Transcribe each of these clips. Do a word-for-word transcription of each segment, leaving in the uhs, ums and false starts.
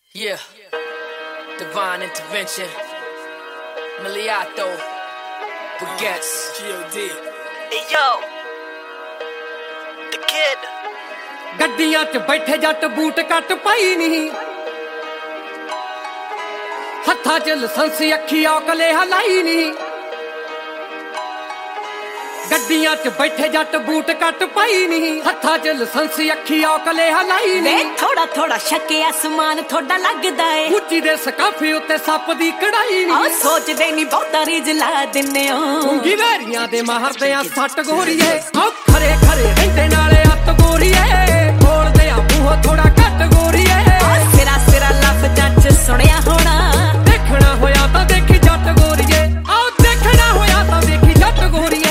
Yeah, divine intervention. Miliato, Baguettes, G O D. Hey yo, the kid. ਗੱਡੀਆਂ 'ਚ ਬੈਠੇ ਜੱਟ ਬੂਟ ਕੱਟ ਪਾਈ ਨਹੀਂ, ਹੱਥਾਂ 'ਚ ਲਾਇਸੈਂਸ ਅੱਖੀ ਔਕਲੇ ਹਲਾਈ ਨਹੀਂ। ਗੱਡੀਆਂ 'ਚ ਬੈਠੇ ਜੱਟ ਬੂਟ ਕੱਟ ਪਾਈ ਨਹੀਂ, ਹੱਥਾਂ 'ਚ ਲਾਇਸੈਂਸ ਅੱਖੀ ਔਕਲੇ ਹਲਾਈ ਨਹੀਂ। ਥੋੜਾ ਥੋੜਾ ਸ਼ੱਕੇ ਅਸਮਾਨ ਥੋੜਾ ਲੱਗਦਾ ਏ, ਉੱਚੀ ਦੇ ਸਕਾਫੇ ਉੱਤੇ ਸੱਪ ਦੀ ਕੜਾਈ ਨਹੀਂ। ਆ ਸੋਚਦੇ ਨਹੀਂ ਬਹੁਤਾ ਰੀਝ ਲਾ ਦਿੰਨੇ ਓ, ਉਂਗੀ ਵੈਰੀਆਂ ਦੇ ਮਾਰਦੇ ਆ ਸੱਟ ਗੋਰੀਏ। ਆ ਖਰੇ ਖਰੇ ਰਹਿੰਦੇ ਨਾਲੇ ਅੱਤ ਗੋਰੀਏ, ਬੋਲਦੇ ਆ ਮੂੰਹ ਥੋੜਾ ਘੱਟ ਗੋਰੀਏ। ਆ ਸਿਰਾ ਸਿਰਾ ਲਫ਼ਜ਼ਾਂ 'ਚ ਸੁਣਿਆ ਹੋਣਾ, ਦੇਖਣਾ ਹੋਇਆ ਤਾਂ ਦੇਖੀ ਜੱਟ ਗੋਰੀਏ। ਆ ਦੇਖਣਾ ਹੋਇਆ ਤਾਂ ਦੇਖੀ ਜੱਟ ਗੋਰੀਏ।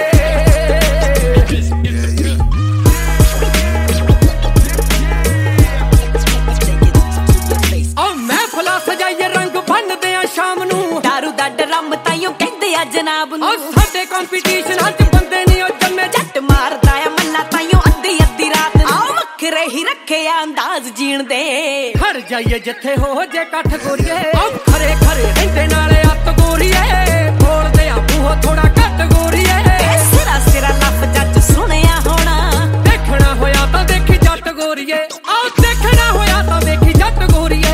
ਸਜਾਈਏ ਰੰਗ ਬੰਨਦੇ ਆ ਸ਼ਾਮ ਨੂੰ, ਦਾਰੂ ਦਾ ਡਰਮ ਤਾਈਓ ਕਹਿੰਦੇ ਆ ਜਨਾਬ ਨੂੰ। ਸਾਡੇ ਕੰਪੀਟੀਸ਼ਨ ਅੱਜ ਬੰਦੇ ਨਹੀਂ ਉਹ ਜੰਮੇ, ਜੱਟ ਮਾਰਦਾ ਆ ਮੱਲਾ ਤਾਈਓ ਅੱਧੀ ਅੱਧੀ ਰਾਤ ਨੂੰ। ਆ ਵੱਖਰੇ ਹੀ ਰੱਖੇ ਆ ਅੰਦਾਜ਼ ਜੀਣ ਦੇ, ਖੜ ਜਾਈਏ ਜਿੱਥੇ ਹੋ ਜੇ ਕੱਠ ਗੋਰੀਏ। ਆ ਖਰੇ ਖਰੇ ਰਹਿੰਦੇ ਨਾਲੇ ਅੱਤ ਗੋਰੀਏ, ਬੋਲਦੇ ਆ ਮੂੰਹ ਥੋੜਾ ਘੱਟ ਗੋਰੀਏ। ਸਿਰਾ ਸਿਰਾ ਲਫ਼ਜ਼ਾਂ 'ਚ ਸੁਣਿਆ ਹੋਣਾ, ਦੇਖਣਾ ਹੋਇਆ ਤਾਂ ਦੇਖੀ ਜੱਟ ਗੋਰੀਏ। ਆ ਦੇਖਣਾ ਹੋਇਆ ਤਾਂ ਦੇਖੀ ਜੱਟ ਗੋਰੀਏ।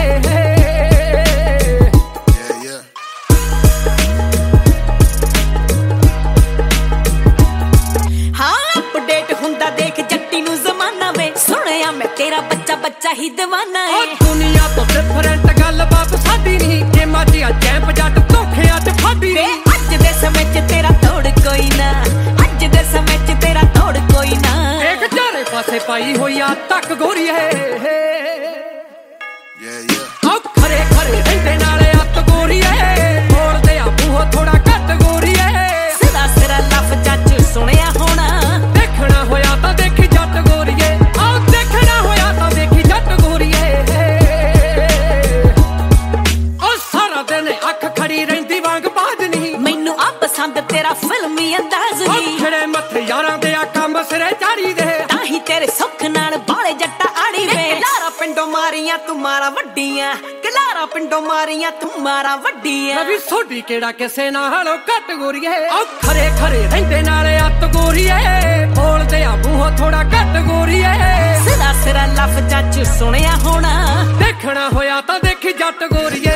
ਹੁੰਦਾ ਦੇਖ ਜੱਟੀ ਨੂੰ ਜ਼ਮਾਨਾ ਵੇ, ਸੁਣਿਆ ਮੈਂ ਤੇਰਾ ਬੱਚਾ ਬੱਚਾ ਹੀ دیਵਾਨਾ ਏ। ਉਹ ਦੁਨੀਆ ਤੋਂ ਡਿਫਰੈਂਟ ਗੱਲ ਬਾਤ ਸਾਡੀ ਨਹੀਂ, ਜੇ ਮਾਜੀਆ ਚੈਂਪ ਜੱਟ ਧੋਖਿਆਂ 'ਚ ਫਾਦੀ ਨਹੀਂ। ਅੱਜ ਦੇ ਸਮੇਂ 'ਚ ਤੇਰਾ ਤੋੜ ਕੋਈ ਨਾ, ਅੱਜ ਦੇ ਸਮੇਂ 'ਚ ਤੇਰਾ ਤੋੜ ਕੋਈ ਨਾ। ਇੱਕ ਚਾਰੇ ਪਾਸੇ ਪਾਈ ਹੋਈ ਆ ਤੱਕ ਗੋਰੀਏ। ਆ ਖਰੇ ਖਰੇ ਰਹਿੰਦੇ ਨਾਲੇ ਅੱਤ ਗੋਰੀਏ, ਬੋਲਦੇ ਆ ਮੂੰਹ ਥੋੜਾ ਘੱਟ ਗੋਰੀਏ। ਸਿਰਾ ਸਿਰਾ ਲਫ਼ਜ਼ਾਂ 'ਚ ਸੁਣਿਆ ਹੋਣਾ, ਦੇਖਣਾ ਹੋਇਆ ਤਾਂ ਦੇਖੀ ਜੱਟ ਗੋਰੀਏ। ਆ ਦੇਖਣਾ ਹੋਇਆ ਤਾਂ ਦੇਖੀ ਜੱਟ ਗੋਰੀਏ। ਉਹ ਸਾਰਾ ਦਿਨ ਅੱਖ ਖੜੀ ਰਹਿੰਦੀ ਵਾਂਗ ਬਾਜ ਨਹੀਂ, ਮੈਨੂੰ ਆ ਪਸੰਦ ਤੇਰਾ ਫਿਲਮੀ ਅੰਦਾਜ਼ ਨਹੀਂ। ਖੜੇ ਮੱਥੇ ਯਾਰਾਂ ਦੇ ਆ ਕੰਮ ਸਿਰੇ ਚਾੜੀ ਦੇ, ਤਾਂ ਹੀ ਤੇਰੇ ਸੁੱਖ ਨਾਲ ਬਾਲੇ ਜੱਟਾ ਆੜੀ ਵੇ। ਕਲਾਰਾ ਪਿੰਡੋਂ ਮਾਰੀਆਂ ਤੂੰ ਮਾਰਾਂ ਵੱਡੀਆਂ, ਕਲਾਰਾ ਪਿੰਡੋਂ ਮਾਰੀਆਂ ਤੂੰ ਮਾਰਾਂ ਵੱਡੀਆਂ। ਰਵੀ ਸੋਢੀ ਕਿਹੜਾ ਕਿਸੇ ਨਾਲੋਂ ਘੱਟ ਗੋਰੀਏ। ਆ ਖਰੇ ਖਰੇ ਰਹਿੰਦੇ ਨਾਲੇ ਅੱਤ ਗੋਰੀਏ, ਬੋਲਦੇ ਆ ਮੂੰਹ ਥੋੜਾ ਘੱਟ ਗੋਰੀਏ। ਸਿਰਾ ਸਿਰਾ ਲਫ਼ਜ਼ਾਂ 'ਚ ਸੁਣਿਆ ਹੋਣਾ, ਦੇਖਣਾ ਹੋਇਆ ਤਾਂ ਦੇਖੀ ਜੱਟ ਗੋਰੀਏ।